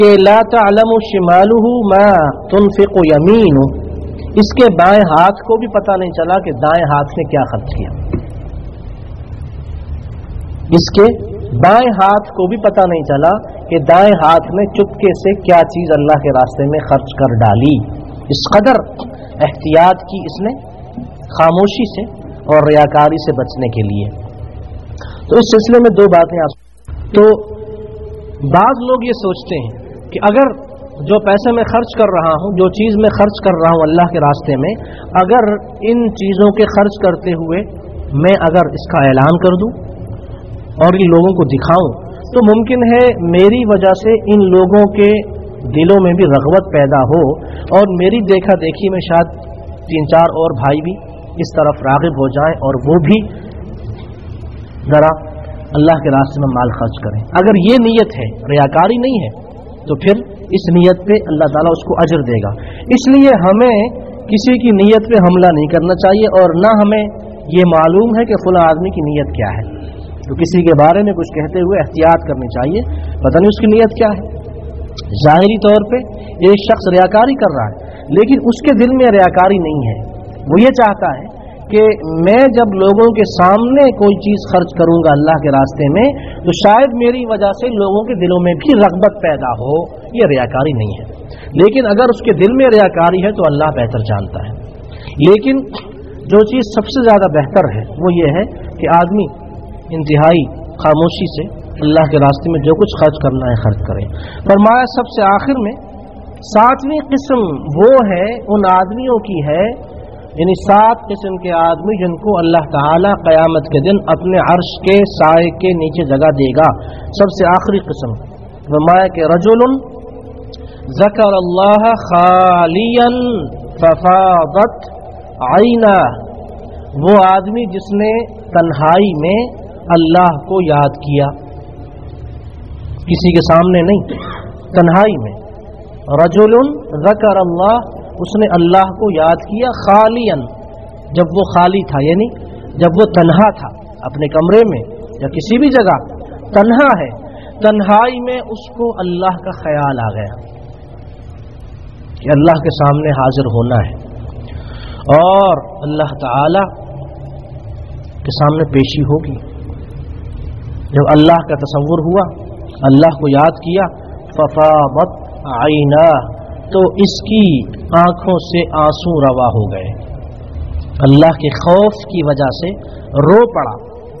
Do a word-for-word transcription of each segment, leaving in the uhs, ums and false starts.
کہ لا تعلم شمالہ ما تنفق یمینہ، اس کے بائیں ہاتھ کو بھی پتہ نہیں چلا کہ دائیں ہاتھ نے کیا خرچ کیا، اس کے بائیں ہاتھ کو بھی پتہ نہیں چلا کہ دائیں ہاتھ نے چپکے سے کیا چیز اللہ کے راستے میں خرچ کر ڈالی۔ اس قدر احتیاط کی اس نے خاموشی سے اور ریاکاری سے بچنے کے لیے۔ تو اس سلسلے میں دو باتیں آپ تو بعض لوگ یہ سوچتے ہیں کہ اگر جو پیسے میں خرچ کر رہا ہوں، جو چیز میں خرچ کر رہا ہوں اللہ کے راستے میں، اگر ان چیزوں کے خرچ کرتے ہوئے میں اگر اس کا اعلان کر دوں اور ان لوگوں کو دکھاؤں تو ممکن ہے میری وجہ سے ان لوگوں کے دلوں میں بھی رغبت پیدا ہو اور میری دیکھا دیکھی میں شاید تین چار اور بھائی بھی اس طرف راغب ہو جائیں اور وہ بھی ذرا اللہ کے راستے میں مال خرچ کریں۔ اگر یہ نیت ہے، ریاکاری نہیں ہے، تو پھر اس نیت پہ اللہ تعالیٰ اس کو اجر دے گا۔ اس لیے ہمیں کسی کی نیت پہ حملہ نہیں کرنا چاہیے اور نہ ہمیں یہ معلوم ہے کہ فلاں آدمی کی نیت کیا ہے، تو کسی کے بارے میں کچھ کہتے ہوئے احتیاط کرنی چاہیے، پتہ نہیں اس کی نیت کیا ہے۔ ظاہری طور پہ ایک شخص ریاکاری کر رہا ہے لیکن اس کے دل میں ریاکاری نہیں ہے، وہ یہ چاہتا ہے کہ میں جب لوگوں کے سامنے کوئی چیز خرچ کروں گا اللہ کے راستے میں تو شاید میری وجہ سے لوگوں کے دلوں میں بھی رغبت پیدا ہو، یہ ریاکاری نہیں ہے۔ لیکن اگر اس کے دل میں ریاکاری ہے تو اللہ بہتر جانتا ہے۔ لیکن جو چیز سب سے زیادہ بہتر ہے وہ یہ ہے کہ آدمی انتہائی خاموشی سے اللہ کے راستے میں جو کچھ خرچ کرنا ہے خرچ کرے۔ فرمایا سب سے آخر میں ساتویں قسم وہ ہے ان آدمیوں کی ہے، یعنی سات قسم کے آدمی جن کو اللہ تعالیٰ قیامت کے دن اپنے عرش کے سائے کے نیچے جگہ دے گا۔ سب سے آخری قسم فرمایا کہ رجل ذکر اللہ خالیا ففاضت عینہ، وہ آدمی جس نے تنہائی میں اللہ کو یاد کیا، کسی کے سامنے نہیں، تنہائی میں۔ رجل ذکر اللہ، اس نے اللہ کو یاد کیا خالیا، جب وہ خالی تھا، یعنی جب وہ تنہا تھا اپنے کمرے میں یا کسی بھی جگہ تنہا ہے، تنہائی میں اس کو اللہ کا خیال آ گیا کہ اللہ کے سامنے حاضر ہونا ہے اور اللہ تعالی کے سامنے پیشی ہوگی۔ جب اللہ کا تصور ہوا، اللہ کو یاد کیا، ففاضت عینہ، تو اس کی آنکھوں سے آنسو روا ہو گئے، اللہ کے خوف کی وجہ سے رو پڑا۔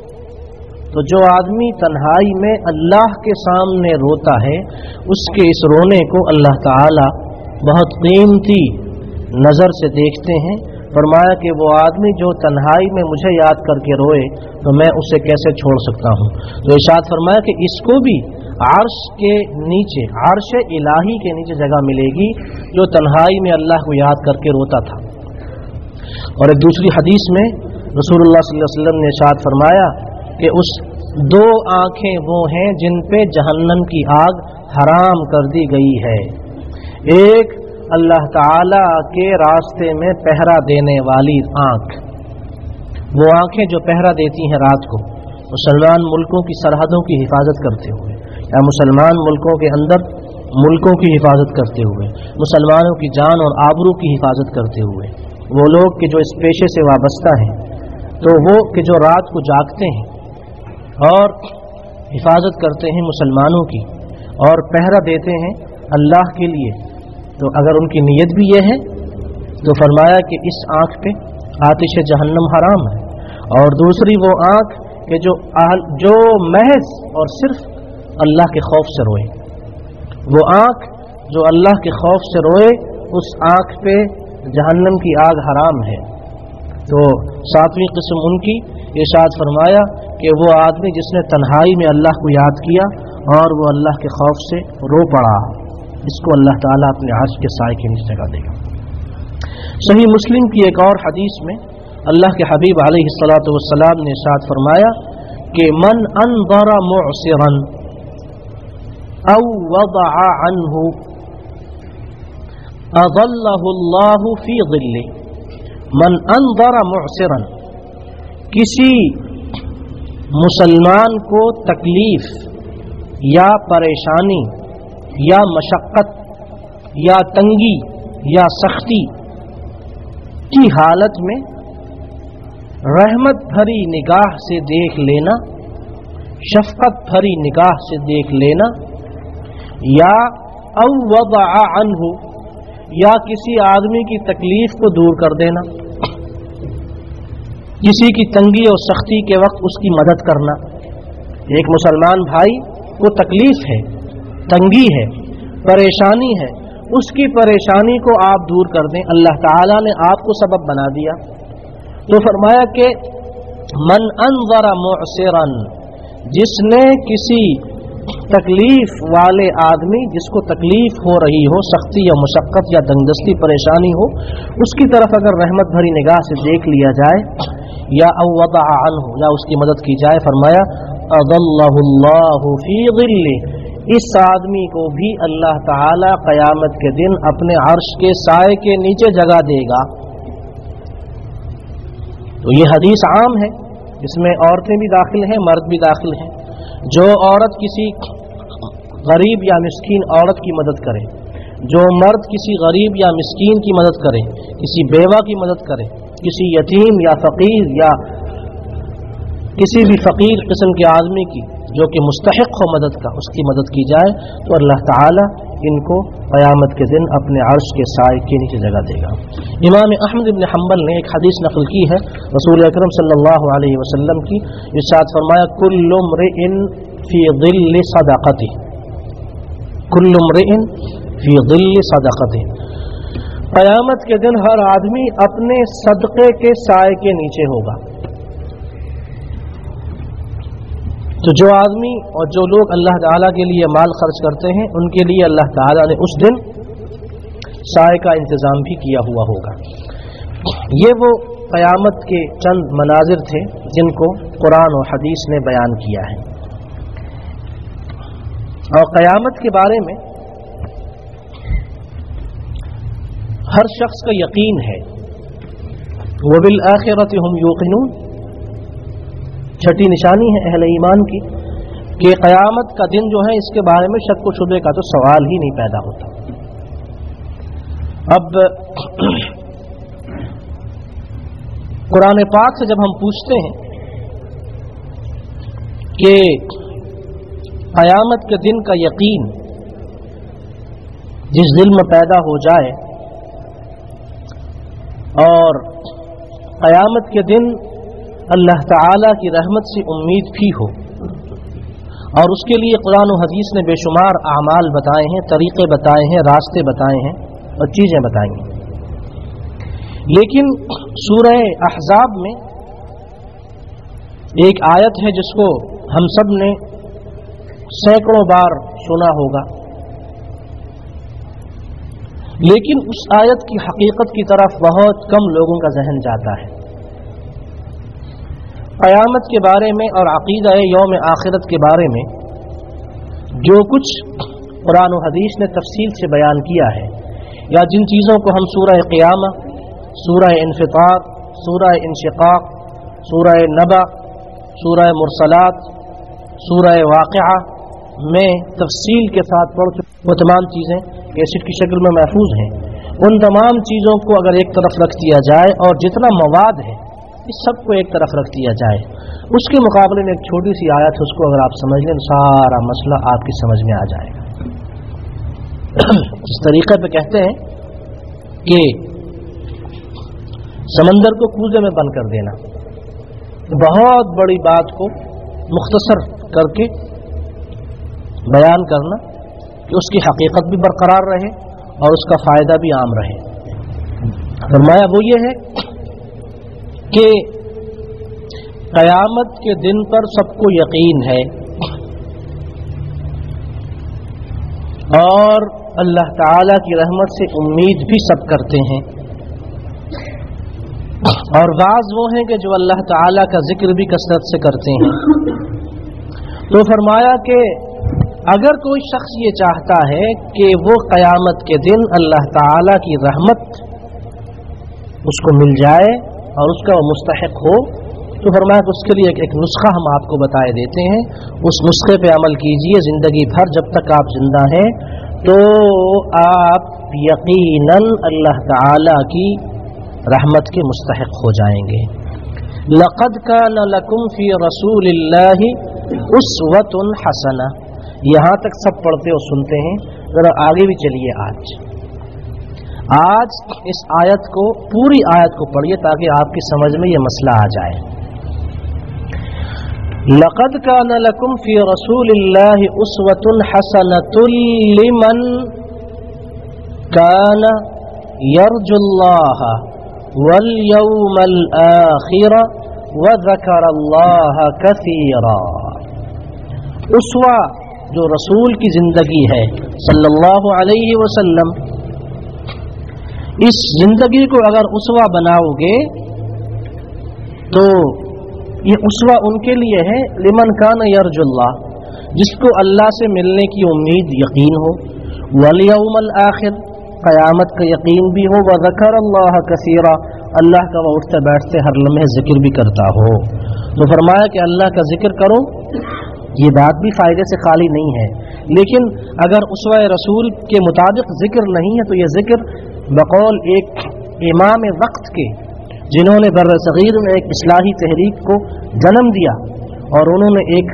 تو جو آدمی تنہائی میں اللہ کے سامنے روتا ہے اس کے اس رونے کو اللہ تعالی بہت قیمتی نظر سے دیکھتے ہیں۔ فرمایا کہ وہ آدمی جو تنہائی میں مجھے یاد کر کے روئے تو میں اسے کیسے چھوڑ سکتا ہوں۔ تو ارشاد فرمایا کہ اس کو بھی عرش کے نیچے، عرش الہی کے نیچے جگہ ملے گی جو تنہائی میں اللہ کو یاد کر کے روتا تھا۔ اور ایک دوسری حدیث میں رسول اللہ صلی اللہ علیہ وسلم نے ارشاد فرمایا کہ اس دو آنکھیں وہ ہیں جن پہ جہنم کی آگ حرام کر دی گئی ہے، ایک اللہ تعالی کے راستے میں پہرا دینے والی آنکھ، وہ آنکھیں جو پہرا دیتی ہیں رات کو مسلمان ملکوں کی سرحدوں کی حفاظت کرتے ہوئے یا مسلمان ملکوں کے اندر ملکوں کی حفاظت کرتے ہوئے، مسلمانوں کی جان اور آبرو کی حفاظت کرتے ہوئے، وہ لوگ کہ جو اس پیشے سے وابستہ ہیں، تو وہ کہ جو رات کو جاگتے ہیں اور حفاظت کرتے ہیں مسلمانوں کی اور پہرا دیتے ہیں اللہ کے لیے، تو اگر ان کی نیت بھی یہ ہے تو فرمایا کہ اس آنکھ پہ آتش جہنم حرام ہے۔ اور دوسری وہ آنکھ کہ جو جو محض اور صرف اللہ کے خوف سے روئے، وہ آنکھ جو اللہ کے خوف سے روئے، اس آنکھ پہ جہنم کی آگ حرام ہے۔ تو ساتویں قسم ان کی ارشاد فرمایا کہ وہ آدمی جس نے تنہائی میں اللہ کو یاد کیا اور وہ اللہ کے خوف سے رو پڑا، اس کو اللہ تعالیٰ اپنے عرش کے سائے کے نیچے جگہ دے گا۔ صحیح مسلم کی ایک اور حدیث میں اللہ کے حبیب علیہ الصلاۃ والسلام نے ارشاد فرمایا کہ من انظر معسرا او وضع عنه اظلہ اللہ فی ظلہ۔ من انظر معسرا، کسی مسلمان کو تکلیف یا پریشانی یا مشقت یا تنگی یا سختی کی حالت میں رحمت بھری نگاہ سے دیکھ لینا، شفقت بھری نگاہ سے دیکھ لینا، یا او وضع عنہ یا کسی آدمی کی تکلیف کو دور کر دینا، کسی کی تنگی اور سختی کے وقت اس کی مدد کرنا۔ ایک مسلمان بھائی کو تکلیف ہے، تنگی ہے، پریشانی ہے، اس کی پریشانی کو آپ دور کر دیں۔ اللہ تعالیٰ نے آپ کو سبب بنا دیا تو فرمایا کہ من انظر معسرا، جس نے کسی تکلیف والے آدمی، جس کو تکلیف ہو رہی ہو، سختی یا مشقت یا دنگدستی پریشانی ہو، اس کی طرف اگر رحمت بھری نگاہ سے دیکھ لیا جائے، یا او وضع عنہ یا اس کی مدد کی جائے، فرمایا اظلہ اللہ فی ظلہ، اس آدمی کو بھی اللہ تعالی قیامت کے دن اپنے عرش کے سائے کے نیچے جگہ دے گا۔ تو یہ حدیث عام ہے، اس میں عورتیں بھی داخل ہیں، مرد بھی داخل ہیں۔ جو عورت کسی غریب یا مسکین عورت کی مدد کرے، جو مرد کسی غریب یا مسکین کی مدد کرے، کسی بیوہ کی مدد کرے، کسی یتیم یا فقیر یا کسی بھی فقیر قسم کے آدمی کی جو کہ مستحق ہو مدد کا، اس کی مدد کی جائے تو اللہ تعالی ان کو قیامت کے دن اپنے عرش کے سائے کے نیچے جگہ دے گا۔ امام احمد بن حنبل نے ایک حدیث نقل کی ہے رسول اکرم صلی اللہ علیہ وسلم کی، ارشاد فرمایا کل امرئ فی ظل صدقتہ، کل امرئ فی ظل صدقتہ، قیامت کے دن ہر آدمی اپنے صدقے کے سائے کے نیچے ہوگا۔ تو جو آدمی اور جو لوگ اللہ تعالیٰ کے لیے مال خرچ کرتے ہیں، ان کے لیے اللہ تعالیٰ نے اس دن سائے کا انتظام بھی کیا ہوا ہوگا۔ یہ وہ قیامت کے چند مناظر تھے جن کو قرآن و حدیث نے بیان کیا ہے۔ اور قیامت کے بارے میں ہر شخص کا یقین ہے، وَبِالْآخِرَةِ هُمْ يُوقِنُونَ، چھٹی نشانی ہے اہل ایمان کی کہ قیامت کا دن جو ہے اس کے بارے میں شک و شبے کا تو سوال ہی نہیں پیدا ہوتا۔ اب قرآن پاک سے جب ہم پوچھتے ہیں کہ قیامت کے دن کا یقین جس دل میں پیدا ہو جائے اور قیامت کے دن اللہ تعالیٰ کی رحمت سے امید بھی ہو، اور اس کے لیے قرآن و حدیث نے بے شمار اعمال بتائے ہیں، طریقے بتائے ہیں، راستے بتائے ہیں اور چیزیں بتائیں ہیں، لیکن سورہ احزاب میں ایک آیت ہے جس کو ہم سب نے سینکڑوں بار سنا ہوگا، لیکن اس آیت کی حقیقت کی طرف بہت کم لوگوں کا ذہن جاتا ہے۔ قیامت کے بارے میں اور عقیدہ یوم آخرت کے بارے میں جو کچھ قرآن و حدیث نے تفصیل سے بیان کیا ہے، یا جن چیزوں کو ہم سورہ قیامہ، سورہ انفطار، سورہ انشقاق، سورہ نبأ، سورہ مرسلات، سورہ واقعہ میں تفصیل کے ساتھ پڑھ چکے، وہ تمام چیزیں کیسٹ کی شکل میں محفوظ ہیں۔ ان تمام چیزوں کو اگر ایک طرف رکھ دیا جائے اور جتنا مواد ہے اس سب کو ایک طرف رکھ دیا جائے، اس کے مقابلے میں ایک چھوٹی سی آیت ہے، اس کو اگر آپ سمجھ لیں سارا مسئلہ آپ کی سمجھ میں آ جائے گا۔ اس طریقے پہ کہتے ہیں کہ سمندر کو کوزے میں بند کر دینا، بہت بڑی بات کو مختصر کر کے بیان کرنا کہ اس کی حقیقت بھی برقرار رہے اور اس کا فائدہ بھی عام رہے۔ فرمایا وہ یہ ہے کہ قیامت کے دن پر سب کو یقین ہے اور اللہ تعالی کی رحمت سے امید بھی سب کرتے ہیں، اور بعض وہ ہیں کہ جو اللہ تعالی کا ذکر بھی کثرت سے کرتے ہیں۔ تو فرمایا کہ اگر کوئی شخص یہ چاہتا ہے کہ وہ قیامت کے دن اللہ تعالی کی رحمت اس کو مل جائے اور اس کا وہ مستحق ہو، تو فرمایا کہ اس کے لیے ایک, ایک نسخہ ہم آپ کو بتائے دیتے ہیں، اس نسخے پہ عمل کیجئے زندگی بھر جب تک آپ زندہ ہیں، تو آپ یقیناً اللہ تعالی کی رحمت کے مستحق ہو جائیں گے. لقد کان لکم فی رسول اللہ اسوۃ حسنہ. یہاں تک سب پڑھتے اور سنتے ہیں، ذرا آگے بھی چلیے. آج آج اس آیت کو، پوری آیت کو پڑھیے تاکہ آپ کی سمجھ میں یہ مسئلہ آ جائے. لقد کان لکم فی رسول اللہ اسوۃ حسنۃ لمن کان یرجو اللہ والیوم الآخر وذکر اللہ کثیرا. اسوہ جو رسول کی زندگی ہے صلی اللہ علیہ وسلم، اس زندگی کو اگر اسوہ بناؤ گے تو یہ اسوہ ان کے لیے ہے لمن کان یرجو اللہ، جس کو اللہ سے ملنے کی امید یقین ہو، والیوم الآخر قیامت کا یقین بھی ہو، وذکر اللہ کثیرا اللہ کا وہ اٹھتے بیٹھتے ہر لمحے ذکر بھی کرتا ہو. تو فرمایا کہ اللہ کا ذکر کرو. یہ بات بھی فائدے سے خالی نہیں ہے، لیکن اگر اسوہ رسول کے مطابق ذکر نہیں ہے تو یہ ذکر بقول ایک امام وقت کے، جنہوں نے بر صغیر میں ایک اصلاحی تحریک کو جنم دیا اور انہوں نے ایک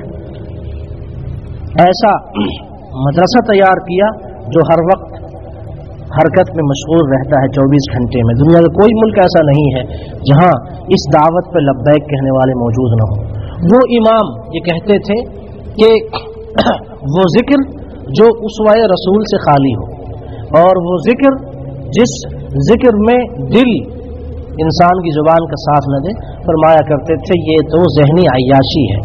ایسا مدرسہ تیار کیا جو ہر وقت حرکت میں مشغول رہتا ہے چوبیس گھنٹے میں. دنیا کا کوئی ملک ایسا نہیں ہے جہاں اس دعوت پہ لبیک کہنے والے موجود نہ ہوں. وہ امام یہ کہتے تھے کہ وہ ذکر جو اسوہ رسول سے خالی ہو، اور وہ ذکر جس ذکر میں دل انسان کی زبان کا ساتھ نہ دے، فرمایا کرتے تھے یہ تو ذہنی عیاشی ہے.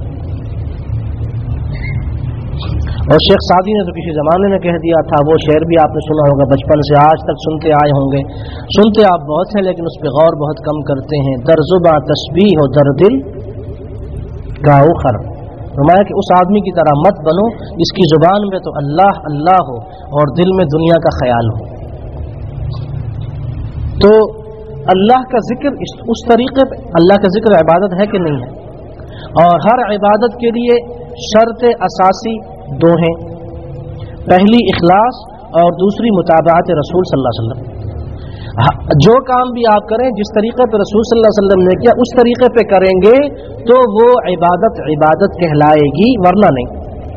اور شیخ سعدی نے تو کسی زمانے میں کہہ دیا تھا، وہ شعر بھی آپ نے سنا ہوگا، بچپن سے آج تک سنتے آئے ہوں گے. سنتے آپ بہت ہیں لیکن اس پہ غور بہت کم کرتے ہیں. در زباں تسبیح ہو در دل گاؤ خر. فرمایا کہ اس آدمی کی طرح مت بنو اس کی زبان میں تو اللہ اللہ ہو اور دل میں دنیا کا خیال ہو. تو اللہ کا ذکر اس طریقے پہ، اللہ کا ذکر عبادت ہے کہ نہیں ہے، اور ہر عبادت کے لیے شرط اساسی دو ہیں، پہلی اخلاص اور دوسری متابعت رسول صلی اللہ علیہ وسلم. جو کام بھی آپ کریں جس طریقے پہ رسول صلی اللہ علیہ وسلم نے کیا اس طریقے پہ کریں گے تو وہ عبادت عبادت کہلائے گی، ورنہ نہیں.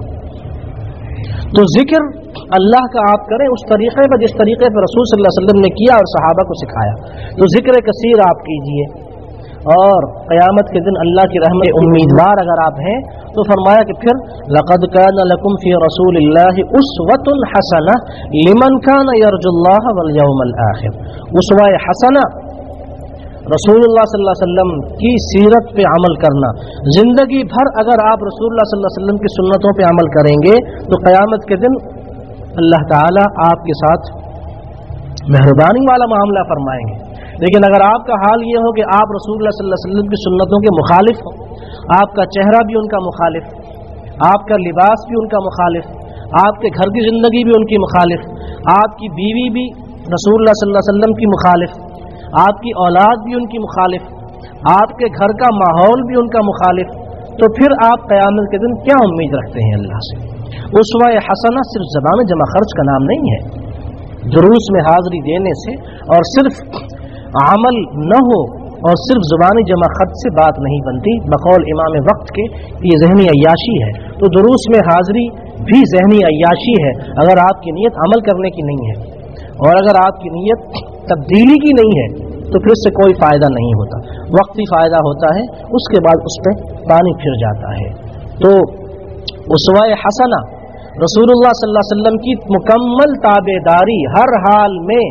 تو ذکر اللہ کا آپ کریں اس طریقے پہ جس طریقے پہ رسول صلی اللہ علیہ وسلم نے کیا اور صحابہ کو سکھایا. تو ذکر کثیر آپ کیجئے، اور قیامت کے دن اللہ کی رحمت امیدوار اگر آپ ہیں تو فرمایا کہ پھر لقد کان لکم فی رسول اللہ اسوۃ حسنہ لمن کان یرجو اللہ والیوم الآخر. اسوہ حسنہ رسول اللہ صلی اللہ علیہ وسلم کی سیرت پہ عمل کرنا. زندگی بھر اگر آپ رسول اللہ صلی اللہ علیہ وسلم کی سنتوں پہ عمل کریں گے تو قیامت کے دن اللہ تعالی آپ کے ساتھ مہربانی والا معاملہ فرمائیں گے. لیکن اگر آپ کا حال یہ ہو کہ آپ رسول اللہ صلی اللہ علیہ وسلم کی سنتوں کے مخالف ہو، آپ کا چہرہ بھی ان کا مخالف، آپ کا لباس بھی ان کا مخالف، آپ کے گھر کی زندگی بھی ان کی مخالف، آپ کی بیوی بھی رسول اللہ صلی اللہ علیہ وسلم کی مخالف، آپ کی اولاد بھی ان کی مخالف، آپ کے گھر کا ماحول بھی ان کا مخالف، تو پھر آپ قیامت کے دن کیا امید رکھتے ہیں اللہ سے؟ اسوہ حسنہ صرف زبان جمع خرچ کا نام نہیں ہے. دروس میں حاضری دینے سے اور صرف عمل نہ ہو اور صرف زبانی جمع خط سے بات نہیں بنتی. بقول امام وقت کے یہ ذہنی عیاشی ہے. تو دروس میں حاضری بھی ذہنی عیاشی ہے اگر آپ کی نیت عمل کرنے کی نہیں ہے، اور اگر آپ کی نیت تبدیلی کی نہیں ہے تو پھر اس سے کوئی فائدہ نہیں ہوتا. وقتی فائدہ ہوتا ہے، اس کے بعد اس پہ پانی پھر جاتا ہے. تو اسوہ حسنہ رسول اللہ صلی اللہ علیہ وسلم کی مکمل تابعداری ہر حال میں،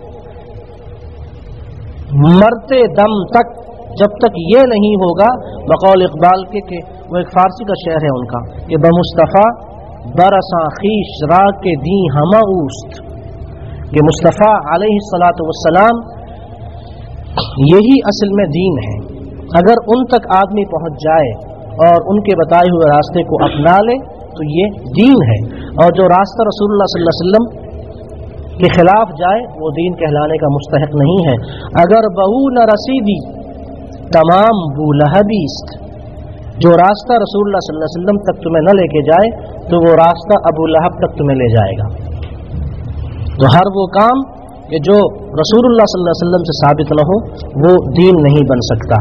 مرتے دم تک، جب تک یہ نہیں ہوگا. بقول اقبال کے کہ وہ ایک فارسی کا شعر ہے ان کا کہ بمصطفیٰ برساں خیش را کے دیں ہمہ اوست، کہ مصطفیٰ علیہ الصلاۃ والسلام یہی اصل میں دین ہے. اگر ان تک آدمی پہنچ جائے اور ان کے بتائے ہوئے راستے کو اپنا لے تو یہ دین ہے، اور جو راستہ رسول اللہ صلی اللہ علیہ وسلم کے خلاف جائے وہ دین کہلانے کا مستحق نہیں ہے. اگر بہو نہ رسیدی تمام بو لہبیست، جو راستہ رسول اللہ صلی اللہ علیہ وسلم تک تمہیں نہ لے کے جائے تو وہ راستہ ابو لہب تک تمہیں لے جائے گا. تو ہر وہ کام کہ جو رسول اللہ صلی اللہ علیہ وسلم سے ثابت نہ ہو وہ دین نہیں بن سکتا۔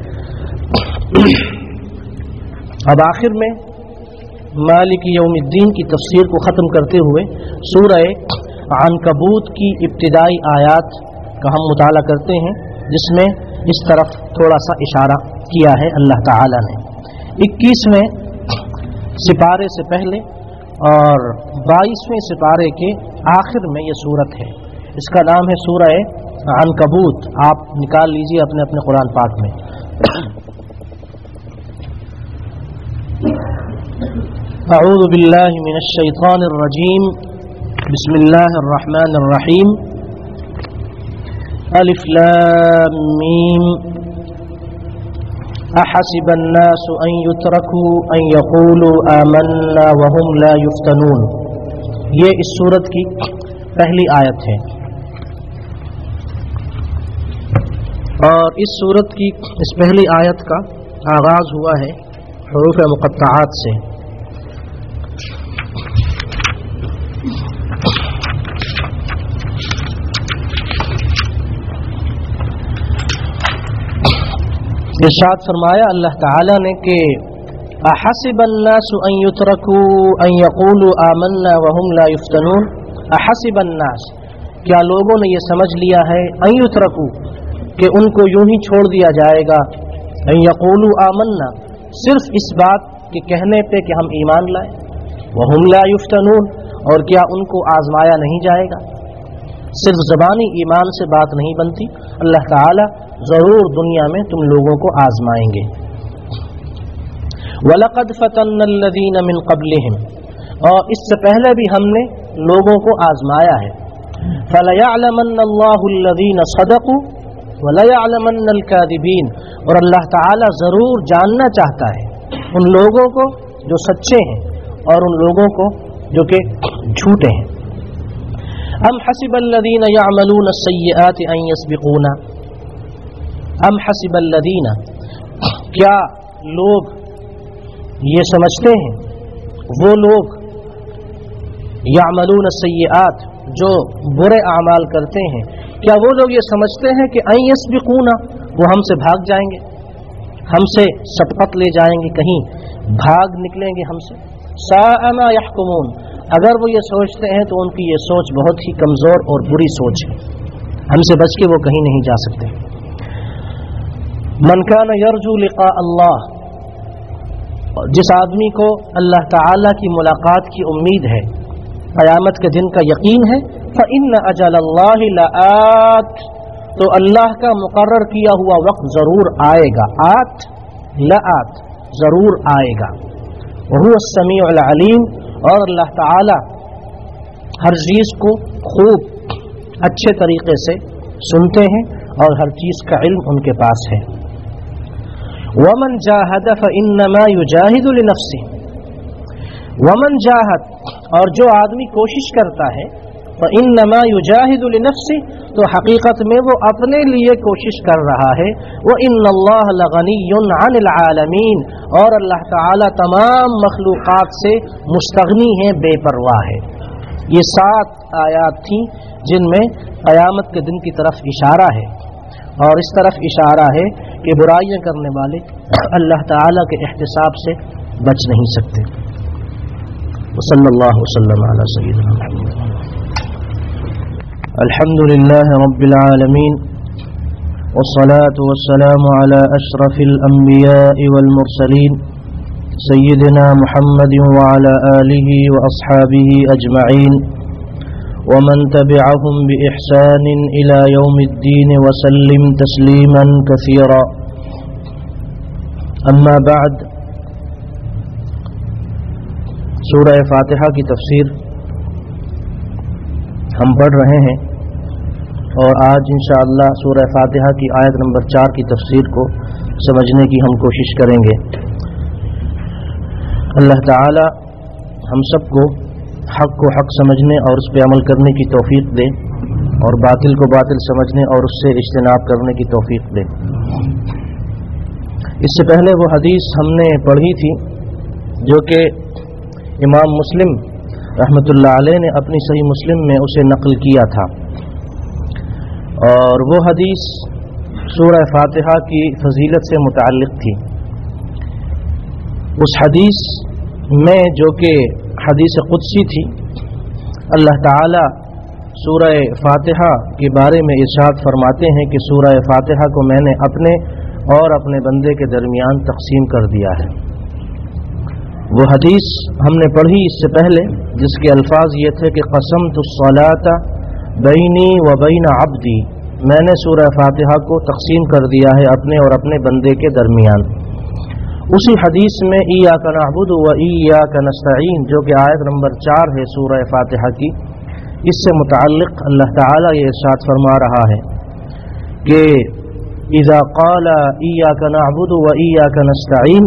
اب آخر میں مالک یوم الدین کی تفسیر کو ختم کرتے ہوئے سورہ عنکبوت کی ابتدائی آیات کا ہم مطالعہ کرتے ہیں، جس میں اس طرف تھوڑا سا اشارہ کیا ہے اللہ تعالی نے۔ اکیسویں سپارے سے پہلے اور بائیسویں سپارے کے آخر میں یہ سورت ہے، اس کا نام ہے سورہ عنکبوت۔ آپ نکال لیجئے اپنے اپنے قرآن پاک میں۔ اعوذ باللہ من الشیطان الرجیم، بسم اللہ الرحمن الرحیم، الف لام میم، احسب الناس ان يتركوا ان يقولوا آمنا وهم لا يفتنون۔ یہ اس سورت کی پہلی آیت ہے، اور اس سورت کی اس پہلی آیت کا آغاز ہوا ہے حروف مقطعات سے۔ ارشاد فرمایا اللہ تعالی نے کہ احسب الناس ان يتركوا ان يقولوا آمنا وهم لا يفتنون۔ احسب الناس، کیا لوگوں نے یہ سمجھ لیا ہے ان يتركوا کہ ان کو یوں ہی چھوڑ دیا جائے گا، ان يقولوا آمنا صرف اس بات کے کہنے پہ کہ ہم ایمان لائے، وهم لا يفتنون اور کیا ان کو آزمایا نہیں جائے گا؟ صرف زبانی ایمان سے بات نہیں بنتی، اللہ تعالی ضرور دنیا میں تم لوگوں کو آزمائیں گے۔ وَلَقَدْ فَتَنَّا الَّذِينَ مِن قَبْلِهِمْ، اور اس سے پہلے بھی ہم نے لوگوں کو آزمایا ہے۔ فَلَيَعْلَمَنَّ اللَّهُ الَّذِينَ صَدَقُوا وَلَيَعْلَمَنَّ الْكَاذِبِينَ، اور اللہ تعالی ضرور جاننا چاہتا ہے ان لوگوں کو جو سچے ہیں اور ان لوگوں کو جو کہ جھوٹے ہیں۔ ام حسب الذین یعملون السیئات ان یسبقونا، ام حسب الذین، کیا لوگ یہ سمجھتے ہیں وہ لوگ یعملون السیئات جو برے اعمال کرتے ہیں، کیا وہ لوگ یہ سمجھتے ہیں کہ ان یسبقونا وہ ہم سے بھاگ جائیں گے، ہم سے سبقت لے جائیں گے، کہیں بھاگ نکلیں گے ہم سے؟ ساء ما یحکمون، اگر وہ یہ سوچتے ہیں تو ان کی یہ سوچ بہت ہی کمزور اور بری سوچ ہے، ہم سے بچ کے وہ کہیں نہیں جا سکتے۔ من کان یرجو لقاء اللہ، جس آدمی کو اللہ تعالی کی ملاقات کی امید ہے، قیامت کے دن کا یقین ہے، فإن اجل اللہ لآت، تو اللہ کا مقرر کیا ہوا وقت ضرور آئے گا، آت لآت ضرور آئے گا، وہو السمیع العلیم، اور اللہ تعالی ہر چیز کو خوب اچھے طریقے سے سنتے ہیں اور ہر چیز کا علم ان کے پاس ہے۔ ومن جاہد فإنما یجاہد لنفسہ، ومن جاہد، اور جو آدمی کوشش کرتا ہے، فإنما یجاہد لنفسہ، تو حقیقت میں وہ اپنے لیے کوشش کر رہا ہے۔ وإن اللہ لغنی عن العالمین، اور اللہ تعالی تمام مخلوقات سے مستغنی ہے، بے پرواہ ہے۔ یہ سات آیات تھیں جن میں قیامت کے دن کی طرف اشارہ ہے، اور اس طرف اشارہ ہے کہ برائیاں کرنے والے اللہ تعالی کے احتساب سے بچ نہیں سکتے۔ وصلی اللہ وسلم علی سیدنا محمد۔ الحمد لله رب العالمين، والصلاة والسلام على أشرف الأنبياء والمرسلين سيدنا محمد وعلى آله وأصحابه أجمعين، ومن تبعهم بإحسان إلى يوم الدين وسلم تسليما كثيرا۔ أما بعد، سورہ فاتحہ کی تفسیر ہم پڑھ رہے ہیں، اور آج انشاءاللہ سورہ فاتحہ کی آیت نمبر چار کی تفسیر کو سمجھنے کی ہم کوشش کریں گے۔ اللہ تعالی ہم سب کو حق کو حق سمجھنے اور اس پہ عمل کرنے کی توفیق دے، اور باطل کو باطل سمجھنے اور اس سے اجتناب کرنے کی توفیق دے۔ اس سے پہلے وہ حدیث ہم نے پڑھی تھی جو کہ امام مسلم रहमत उल्लाह अलैह ने अपनी सही मुस्लिम में उसे नकल किया था, और वो हदीस सूरह फातिहा की फजीलत से मुताल्लिक़ थी। उस हदीस में, जो कि हदीस क़ुदसी थी, अल्लाह ताला सूरह फातिहा के बारे में इरशाद फरमाते हैं कि सूरह फातिहा को मैंने अपने और अपने बंदे के दरमियान तकसीम कर दिया है। वो हदीस हमने पढ़ी इससे पहले, जिसके अल्फाज ये थे कि क़समतु स्सलाता बैनी व बैन अब्दी, मैंने सूरह फातिहा को तकसीम कर दिया है अपने और अपने बंदे के दरमियान। उसी हदीस में इय्याका नअबुदु व इय्याका नस्तईन, जो कि आयत नंबर चार है सूरह फातिहा की, इससे मुताल्लिक़ अल्लाह ताला ये इरशाद फरमा रहा है कि इज़ा क़ाला इय्याका नअबुदु व इय्याका नस्तईन,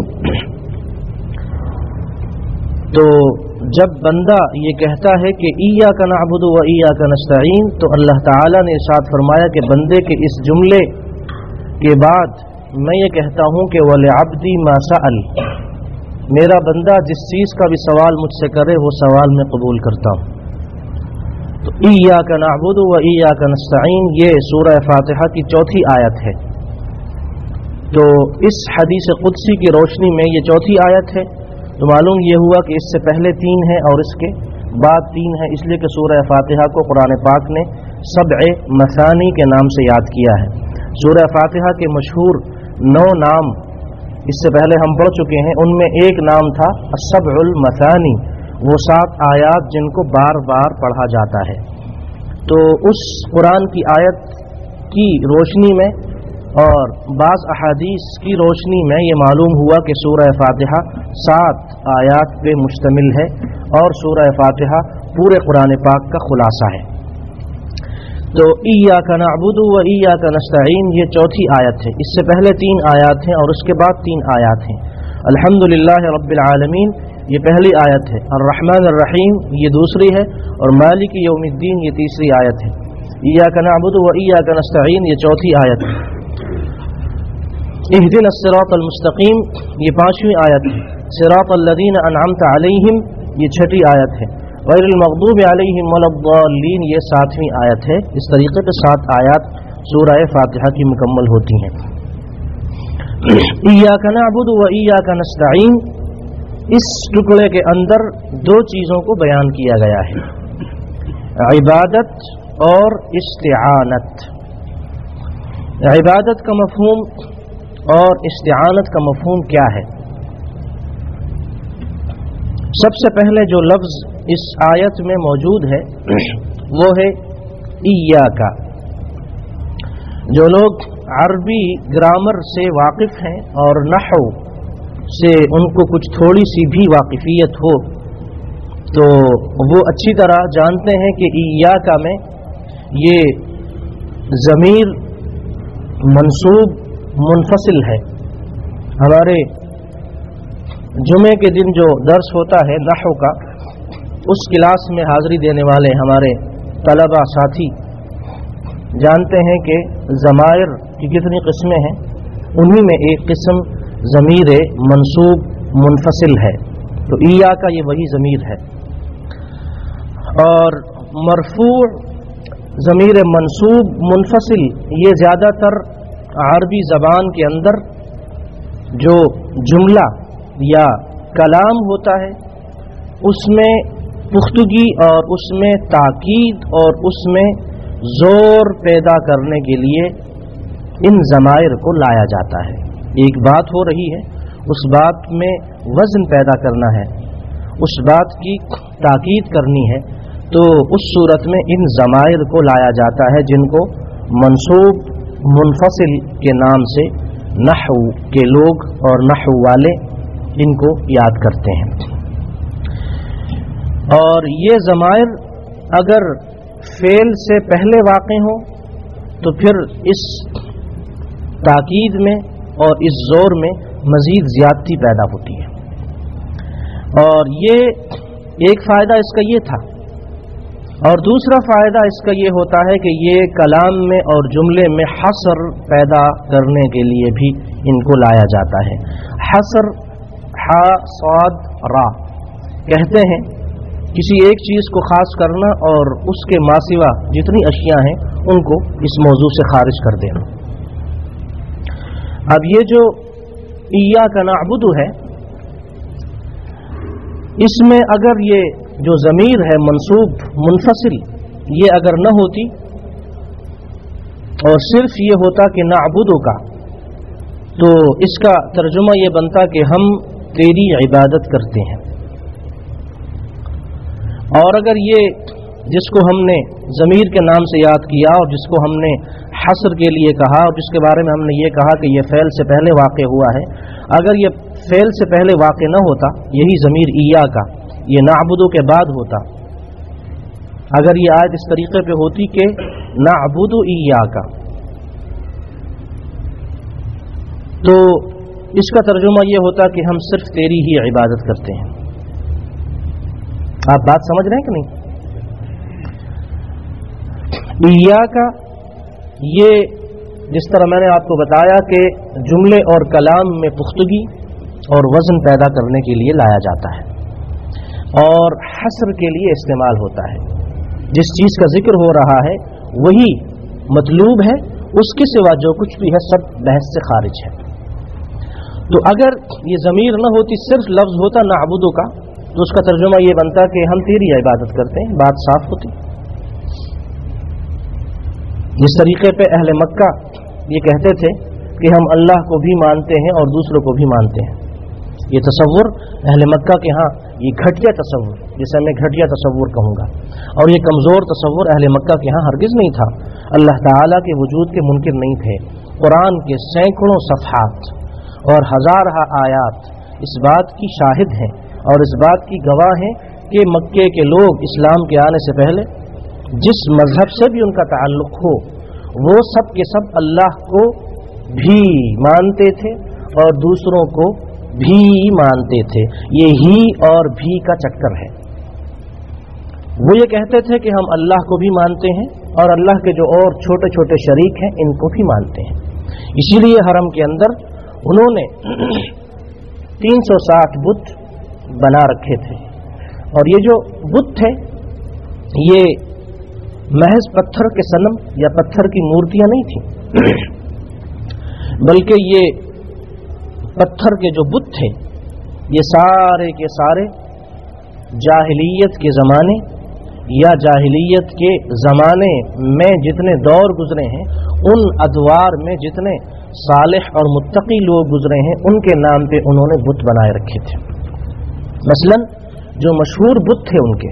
तो जब बंदा ये कहता है कि इय्याका नअबुदु व इय्याका नस्तईन, तो अल्लाह ताला ने इरशाद फरमाया कि बंदे के इस जुमले के बाद मैं ये कहता हूँ कि वलिअब्दी मा सअल, मेरा बंदा जिस चीज़ का भी सवाल मुझसे करे वो सवाल मैं कबूल करता हूँ। तो इय्याका नअबुदु व इय्याका नस्तईन ये सूरह फातिहा की चौथी आयत है। तो इस हदीस क़ुदसी की रोशनी में ये चौथी आयत है, तो मालूम ये हुआ कि इससे पहले तीन है और इसके बाद तीन है, इसलिए कि सूरह फातिहा को कुरान पाक ने सबअ मसानी के नाम से याद किया है। सूरह फातिहा के मशहूर नौ नाम इससे पहले हम पढ़ चुके हैं, उनमें एक नाम था अस्सबउल मसानी, वो सात आयात जिनको बार बार पढ़ा जाता है। तो उस कुरान की आयत की रोशनी में और बाज़ अहादीस की रोशनी में ये मालूम हुआ कि सूरह फातिहा सात आयात पे मुश्तमिल है और सूरह फातिहा पूरे कुरान पाक का खुलासा है। तो इय्याका नअबुदु व इय्याका नस्तईन ये चौथी आयत है। इससे पहले तीन आयत हैं और उसके बाद तीन आयत हैं। अल्हम्दुलिल्लाह रब्बिल आलमीन ये पहली आयत है, अर्रहमान अर्रहीम ये दूसरी है, और मालिक यौमिद्दीन ये तीसरी आयत है। इय्याका नअबुदु व इय्याका नस्तईन ये चौथी आयत है। इहदिनस सिरातल मुस्तकीम ये पांचवीं आयत है। सिरातल लज़ीना अनअमता अलैहिम ये छठी आयत है। गैरिल मग़दूबि अलैहिम वलद्दाल्लीन ये सातवीं आयत है। इस तरीके से सात आयत सूरह फातिहा की मुकम्मल होती हैं। इय्याका नअबुदु व इय्याका नस्तईन इस टुकड़े के अंदर दो चीज़ों को बयान किया गया है, इबादत और इस्तिआनत। इबादत का मफ़हूम और इस्तिआनत का मफ़हूम क्या है? सबसे पहले जो लफ्ज़ इस आयत में मौजूद है वो है इय्याका। जो लोग अरबी ग्रामर से वाकिफ़ हैं और नहव से उनको कुछ थोड़ी सी भी वाकिफियत हो, तो वो अच्छी तरह जानते हैं कि इय्याका में ये ज़मीर मंसूब मुनफसिल है। हमारे जुमे के दिन जो दर्स होता है नहव का, उस क्लास में हाज़री देने वाले हमारे तलबा साथी जानते हैं कि ज़मायर की कितनी किस्में हैं। उन्हीं में एक किस्म ज़मीर मंसूब मुनफसिल है, तो इय्याका ये वही ज़मीर है। और मरफू' ज़मीर मंसूब मुनफसिल ये ज़्यादातर अरबी ज़बान के अंदर जो जुमला या कलाम होता है उसमें पुख्तगी और उसमें ताकीद और उसमें ज़ोर पैदा करने के लिए इन ज़मायर को लाया जाता है। एक बात हो रही है, उस बात में वज़न पैदा करना है, उस बात की ताकीद करनी है, तो उस सूरत में इन ज़मायर को लाया जाता है जिनको मंसूब मुनफसिल के नाम से नहव के लोग और नहव वाले इनको याद करते हैं। और ये ज़मायर अगर फ़ेल से पहले वाक़े हो तो फिर इस ताकीद में और इस ज़ोर में मज़ीद ज़्यादती पैदा होती है। और ये एक फ़ायदा इसका ये था, और दूसरा फ़ायदा इसका ये होता है कि ये कलाम में और जुमले में हसर पैदा करने के लिए भी इनको लाया जाता है। हसर हा साद रा कहते हैं किसी एक चीज़ को खास करना और उसके मासिवा जितनी अशिया हैं उनको इस मौजू से खारिज कर देना। अब ये जो इय्याका नअबुदु है, इसमें अगर ये जो ज़मीर है मंसूब मुनफसिल, ये अगर न होती और सिर्फ ये होता कि नअबुदु का, तो इसका तर्जुमा ये बनता कि हम तेरी इबादत करते हैं। और अगर ये जिसको हमने ज़मीर के नाम से याद किया और जिसको हमने हस्र के लिए कहा और जिसके बारे में हमने ये कहा कि ये फ़ेल से पहले वाक़े हुआ है, अगर ये फ़ेल से पहले वाक़े न होता, यही ज़मीर इय्याका ये नअबुदु के बाद होता, अगर ये आयत इस तरीके पे होती कि नअबुदु इय्याका, तो इसका तर्जुमा ये होता कि हम सिर्फ तेरी ही इबादत करते हैं। आप बात समझ रहे हैं कि नहीं? इय्याका ये जिस तरह मैंने आपको बताया कि जुमले और कलाम में पुख्तगी और वज़न पैदा करने के लिए लाया जाता है और हस्र के लिए इस्तेमाल होता है। जिस चीज़ का जिक्र हो रहा है वही मतलूब है, उसके सिवा जो कुछ भी है सब बहस से खारिज है। तो अगर ये ज़मीर न होती, सिर्फ लफ्ज़ होता नअबुदु का, तो उसका तर्जुमा ये बनता कि हम तेरी इबादत करते हैं, बात साफ होती। जिस तरीके पे अहले मक्का ये कहते थे कि हम अल्लाह को भी मानते हैं और दूसरों को भी मानते हैं, ये तसव्वुर अहले मक्का के यहाँ ये घटिया तसव्वुर, जिसे मैं घटिया तसव्वुर कहूँगा, और ये कमज़ोर तसव्वुर अहले मक्का के यहाँ हरगिज़ नहीं था। अल्लाह ताला के वजूद के मुनकिर नहीं थे। कुरान के सैकड़ों सफ़हात और हज़ार आयात इस बात की शाहिद हैं और इस बात की गवाह हैं कि मक्के के लोग इस्लाम के आने से पहले जिस मज़हब से भी उनका ताल्लुक़ हो, वो सब के सब अल्लाह को भी मानते थे और दूसरों को भी मानते थे। ये ही और भी का चक्कर है। वो ये कहते थे कि हम अल्लाह को भी मानते हैं और अल्लाह के जो और छोटे छोटे शरीक हैं इनको भी मानते हैं। इसीलिए हरम के अंदर उन्होंने तीन सौ साठ बुत बना रखे थे, और ये जो बुत थे ये महज पत्थर के सनम या पत्थर की मूर्तियां नहीं थी, बल्कि ये पत्थर के जो बुत थे ये सारे के सारे जाहिलियत के ज़माने या जाहिलियत के ज़माने में जितने दौर गुजरे हैं, उन अदवार में जितने सालिह और मुत्तकी लोग गुजरे हैं, उनके नाम पे उन्होंने बुत बनाए रखे थे। मसलन जो मशहूर बुत थे उनके,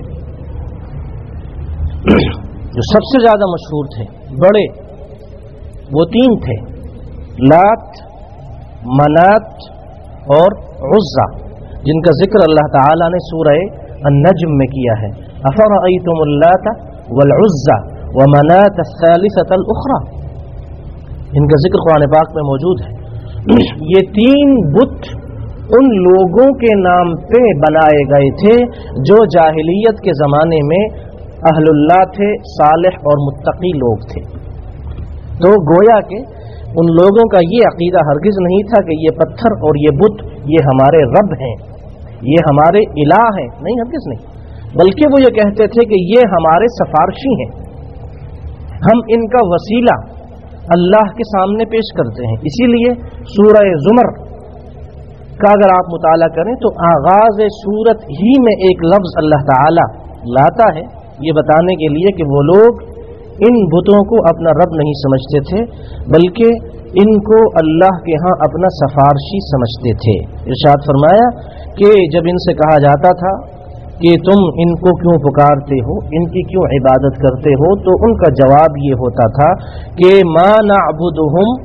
जो सबसे ज़्यादा मशहूर थे बड़े, वो तीन थे, लात, मनात और उज़्ज़ा, जिनका जिक्र अल्लाह ताला ने सूरह अन-नज्म में किया है। अफ़रअय्तुमुल लात वल उज़्ज़ा व मनात अस-सालिसतल उख़रा, इनका जिक्र कुरान पाक में मौजूद है। ये तीन बुत उन लोगों के नाम पे बनाए गए थे जो जाहिलियत के ज़माने में अहलुल्लाह थे, सालिह और मुत्तकी लोग थे। तो गोया के उन लोगों का ये अकीदा हरगिज़ नहीं था कि ये पत्थर और ये बुत ये हमारे रब हैं, ये हमारे इलाह हैं, नहीं, हरगिज़ नहीं, बल्कि वो ये कहते थे कि ये हमारे सफारशी हैं, हम इनका वसीला अल्लाह के सामने पेश करते हैं। इसीलिए सूरह ज़ुमर का अगर आप मुताला करें तो आगाज़ सूरत ही में एक लफ्ज़ अल्लाह ताला लाता है ये बताने के लिए कि वो लोग इन बुतों को अपना रब नहीं समझते थे, बल्कि इनको अल्लाह के यहाँ अपना सफारशी समझते थे। इरशाद फरमाया कि जब इनसे कहा जाता था कि तुम इनको क्यों पुकारते हो, इनकी क्यों इबादत करते हो, तो उनका जवाब ये होता था कि मा नअबुदुहुम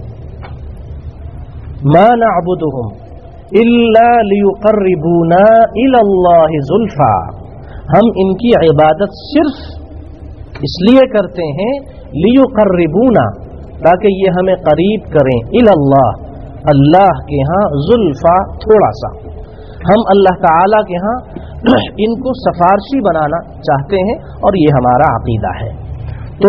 मा नअबुदुहुम इल्ला लियुक़र्रिबूना इलल्लाहि ज़ुल्फ़ा, हम इनकी इबादत सिर्फ इसलिए करते हैं लियुक़र्रिबूना, ताकि ये हमें करीब करें, इलल्लाह, अल्लाह के यहाँ, ज़ुल्फ़ा, थोड़ा सा, हम अल्लाह ताला के यहाँ इनको सफारशी बनाना चाहते हैं और ये हमारा अकीदा है। तो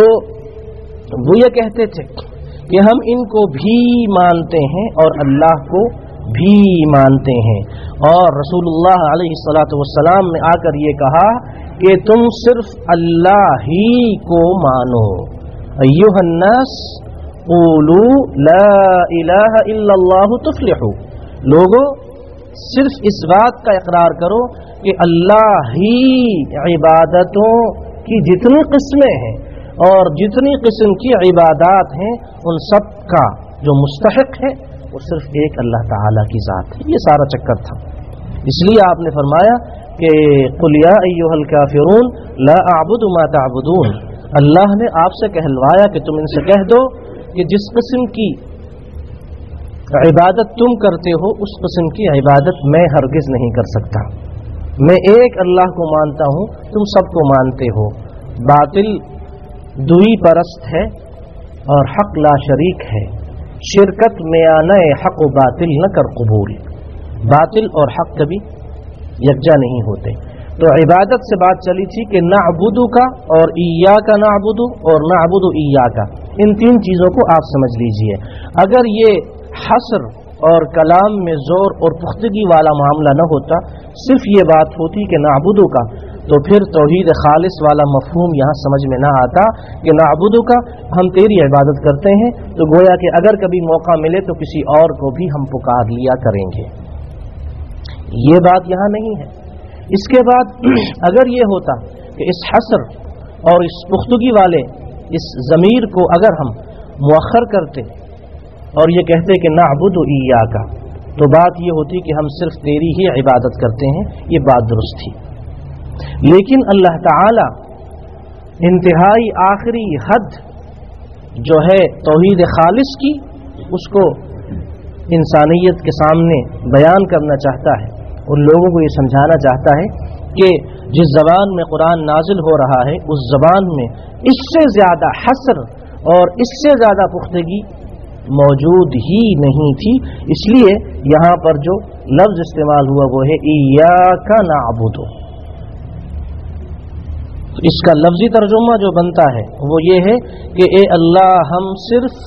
वो ये कहते थे कि हम इनको भी मानते हैं और अल्लाह को بھی مانتے ہیں. اور رسول اللہ علیہ الصلوۃ والسلام نے آ کر یہ کہا کہ تم صرف اللہ ہی کو مانو. ایھا الناس قولوا لا الہ الا اللہ تفلحوا. لوگوں صرف اس بات کا اقرار کرو کہ اللہ ہی عبادتوں کی جتنی قسمیں ہیں اور جتنی قسم کی عبادات ہیں ان سب کا جو مستحق ہے وہ صرف ایک اللہ تعالی کی ذات ہے. یہ سارا چکر تھا. اس لیے آپ نے فرمایا کہ قل یا ایھا الکافرون لا اعبد ما تعبدون. اللہ نے آپ سے کہلوایا کہ تم ان سے کہہ دو کہ جس قسم کی عبادت تم کرتے ہو اس قسم کی عبادت میں ہرگز نہیں کر سکتا. میں ایک اللہ کو مانتا ہوں, تم سب کو مانتے ہو. باطل دوئی پرست ہے اور حق لا شریک ہے. شرکت میانہ حق و باطل نہ کر قبول. باطل اور حق کبھی یکجا نہیں ہوتے. تو عبادت سے بات چلی تھی کہ نعبدو کا اور ایاک نعبدو اور نعبدو ایاک, ان تین چیزوں کو آپ سمجھ لیجئے. اگر یہ حصر اور کلام میں زور اور پختگی والا معاملہ نہ ہوتا, صرف یہ بات ہوتی کہ نعبدو کا, تو پھر توحید خالص والا مفہوم یہاں سمجھ میں نہ آتا کہ نعبدو کا ہم تیری عبادت کرتے ہیں, تو گویا کہ اگر کبھی موقع ملے تو کسی اور کو بھی ہم پکار لیا کریں گے. یہ بات یہاں نہیں ہے. اس کے بعد اگر یہ ہوتا کہ اس حصر اور اس پختگی والے اس ضمیر کو اگر ہم مؤخر کرتے اور یہ کہتے کہ نعبد ایاک, تو بات یہ ہوتی کہ ہم صرف تیری ہی عبادت کرتے ہیں. یہ بات درست تھی. لیکن اللہ تعالی انتہائی آخری حد جو ہے توحید خالص کی, اس کو انسانیت کے سامنے بیان کرنا چاہتا ہے. ان لوگوں کو یہ سمجھانا چاہتا ہے کہ جس زبان میں قرآن نازل ہو رہا ہے اس زبان میں اس سے زیادہ حصر اور اس سے زیادہ پختگی موجود ہی نہیں تھی. اس لیے یہاں پر جو لفظ استعمال ہوا وہ ہے ایاک نعبد. اس کا لفظی ترجمہ جو بنتا ہے وہ یہ ہے کہ اے اللہ ہم صرف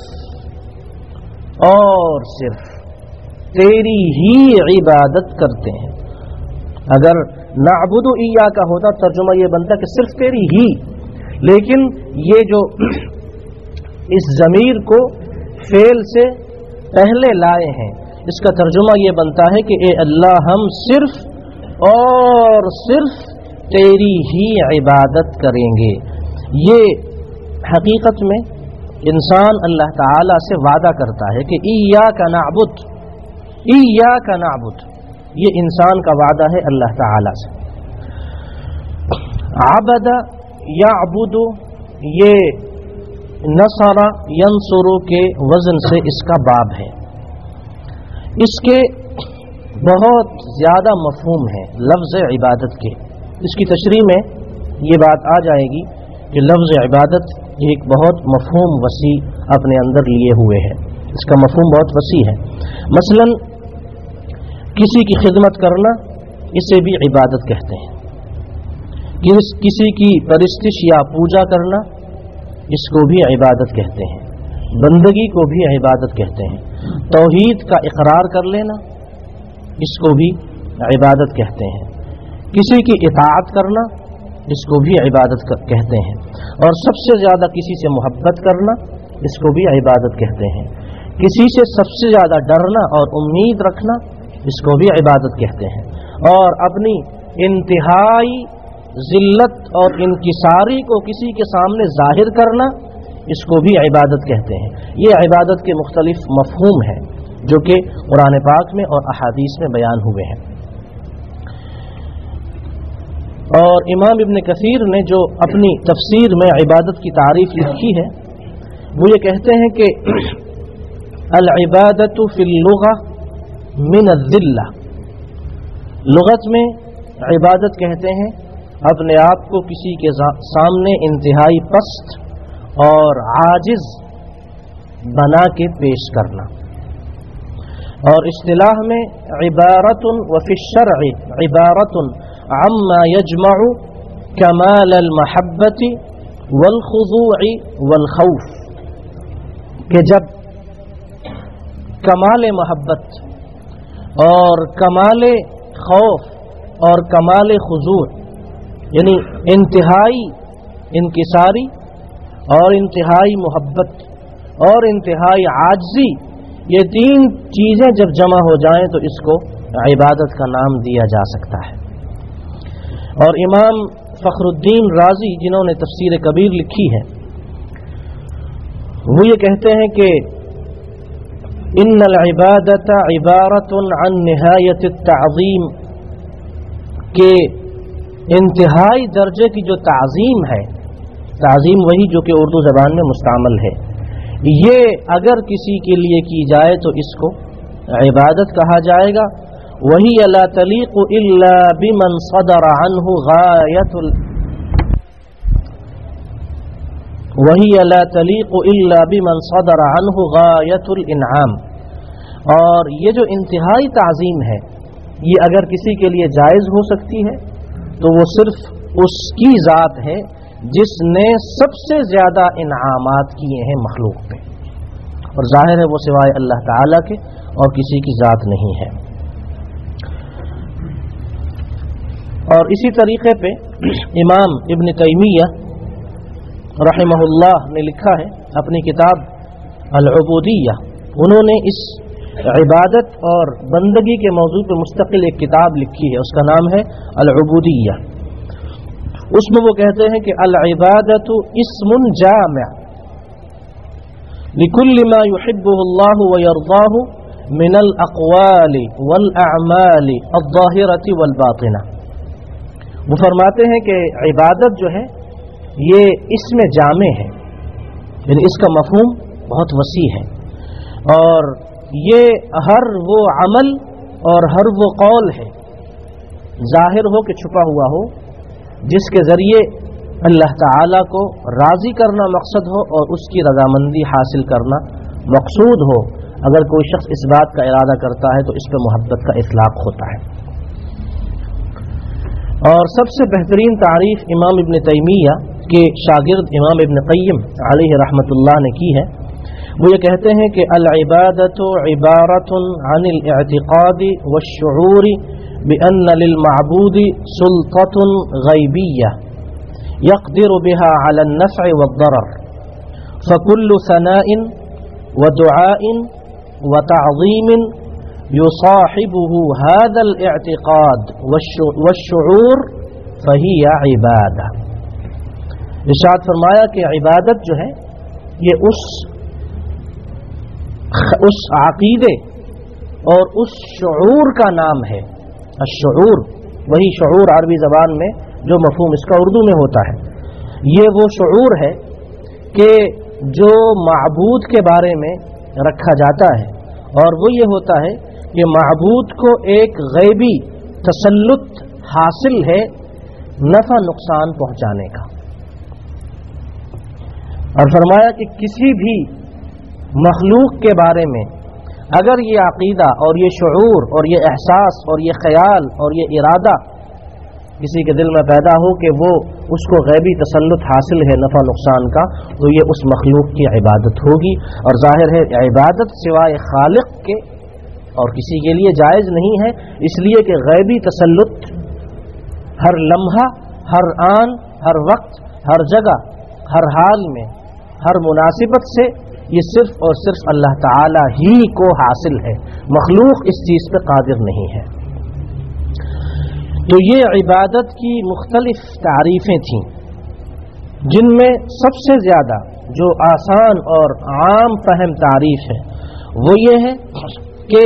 اور صرف تیری ہی عبادت کرتے ہیں. اگر نعبد ایاک ہوتا ترجمہ یہ بنتا کہ صرف تیری ہی, لیکن یہ جو اس ضمیر کو فعل سے پہلے لائے ہیں اس کا ترجمہ یہ بنتا ہے کہ اے اللہ ہم صرف اور صرف تیری ہی عبادت کریں گے. یہ حقیقت میں انسان اللہ تعالی سے وعدہ کرتا ہے کہ ایاک نعبد ایاک نعبد, یہ انسان کا وعدہ ہے اللہ تعالی سے. عبد یعبد یہ نصر ینصر کے وزن سے اس کا باب ہے. اس کے بہت زیادہ مفہوم ہیں لفظ عبادت کے. اس کی تشریح میں یہ بات آ جائے گی کہ لفظ عبادت ایک بہت مفہوم وسیع اپنے اندر لیے ہوئے ہے. اس کا مفہوم بہت وسیع ہے. مثلا کسی کی خدمت کرنا اسے بھی عبادت کہتے ہیں. کسی کی پرستش یا پوجا کرنا اس کو بھی عبادت کہتے ہیں. بندگی کو بھی عبادت کہتے ہیں. توحید کا اقرار کر لینا اس کو بھی عبادت کہتے ہیں. کسی کی اطاعت کرنا اس کو بھی عبادت کہتے ہیں. اور سب سے زیادہ کسی سے محبت کرنا اس کو بھی عبادت کہتے ہیں. کسی سے سب سے زیادہ ڈرنا اور امید رکھنا اس کو بھی عبادت کہتے ہیں. اور اپنی انتہائی ذلت اور انکساری کو کسی کے سامنے ظاہر کرنا اس کو بھی عبادت کہتے ہیں. یہ عبادت کے مختلف مفہوم ہیں جو کہ قرآن پاک میں اور احادیث میں بیان ہوئے ہیں. اور امام ابن کثیر نے جو اپنی تفسیر میں عبادت کی تعریف لکھی ہے وہ یہ کہتے ہیں کہ العبادت فی اللغہ من الذلہ. لغت میں عبادت کہتے ہیں اپنے آپ کو کسی کے سامنے انتہائی پست اور عاجز بنا کے پیش کرنا. اور اصطلاح میں عبارت وفی الشرع عبارت عما یجمع کمال المحبت والخضوع والخوف, کہ جب کمال محبت اور کمال خوف اور کمال خضوع، یعنی انتہائی انکساری اور انتہائی محبت اور انتہائی عاجزی، یہ تین چیزیں جب جمع ہو جائیں تو اس کو عبادت کا نام دیا جا سکتا ہے۔ اور امام فخر الدین رازی جنہوں نے تفسیر کبیر لکھی ہے، وہ یہ کہتے ہیں کہ ان العبادت عبارت عن نہایت التعظیم، کہ انتہائی درجے کی جو تعظیم ہے، تعظیم وہی جو کہ اردو زبان میں مستعمل ہے، یہ اگر کسی کے لیے کی جائے تو اس کو عبادت کہا جائے گا۔ وہی لا تلیق الا بمن صدر عنہ غایت ال وہی لا تلیق الا بمن صدر عنہ غایت الانعام، اور یہ جو انتہائی تعظیم ہے یہ اگر کسی کے لیے جائز ہو سکتی ہے تو وہ صرف اس کی ذات ہے جس نے سب سے زیادہ انعامات کیے ہیں مخلوق پہ، اور ظاہر ہے وہ سوائے اللہ تعالیٰ کے اور کسی کی ذات نہیں ہے۔ اور اسی طریقے پہ امام ابن تیمیہ رحمہ اللہ نے لکھا ہے اپنی کتاب العبودیہ، انہوں نے اس عبادت اور بندگی کے موضوع پہ مستقل ایک کتاب لکھی ہے، اس کا نام ہے العبودیہ۔ اس میں وہ کہتے ہیں کہ العبادت اسم جامع لكل ما يحبه الله ويرضاه من الاقوال والاعمال الظاهرة والباطنة۔ وہ فرماتے ہیں کہ عبادت جو ہے یہ اسم جامع ہے، یعنی اس کا مفہوم بہت وسیع ہے، اور یہ ہر وہ عمل اور ہر وہ قول ہے، ظاہر ہو کہ چھپا ہوا ہو، جس کے ذریعے اللہ تعالیٰ کو راضی کرنا مقصد ہو اور اس کی رضامندی حاصل کرنا مقصود ہو۔ اگر کوئی شخص اس بات کا ارادہ کرتا ہے تو اس پہ محبت کا اطلاق ہوتا ہے۔ اور سب سے بہترین تعریف امام ابن تیمیہ کے شاگرد امام ابن قیم علیہ رحمۃ اللہ نے کی ہے، وہ یہ کہتے ہیں کہ العبادت عبارت عن الاعتقاد والشعور بأن للمعبود سلطة غیبیہ يقدر بها على النفع والضرر، فكل ثناء ودعاء وتعظيم يصاحبه هذا الاعتقاد والشعور فهي عبادة۔ ارشاد فرمایا کہ عبادت جو ہے یہ اس اس عقیدے اور اس شعور کا نام ہے۔ الشعور وہی شعور عربی زبان میں جو مفہوم اس کا اردو میں ہوتا ہے، یہ وہ شعور ہے کہ جو معبود کے بارے میں رکھا جاتا ہے، اور وہ یہ ہوتا ہے کہ معبود کو ایک غیبی تسلط حاصل ہے نفع نقصان پہنچانے کا۔ اور فرمایا کہ کسی بھی مخلوق کے بارے میں اگر یہ عقیدہ اور یہ شعور اور یہ احساس اور یہ خیال اور یہ ارادہ کسی کے دل میں پیدا ہو کہ وہ اس کو غیبی تسلط حاصل ہے نفع نقصان کا، تو یہ اس مخلوق کی عبادت ہوگی۔ اور ظاہر ہے عبادت سوائے خالق کے اور کسی کے لیے جائز نہیں ہے، اس لیے کہ غیبی تسلط ہر لمحہ، ہر آن، ہر وقت، ہر جگہ، ہر حال میں، ہر مناسبت سے یہ صرف اور صرف اللہ تعالی ہی کو حاصل ہے، مخلوق اس چیز پہ قادر نہیں ہے۔ تو یہ عبادت کی مختلف تعریفیں تھیں، جن میں سب سے زیادہ جو آسان اور عام فہم تعریف ہے وہ یہ ہے کہ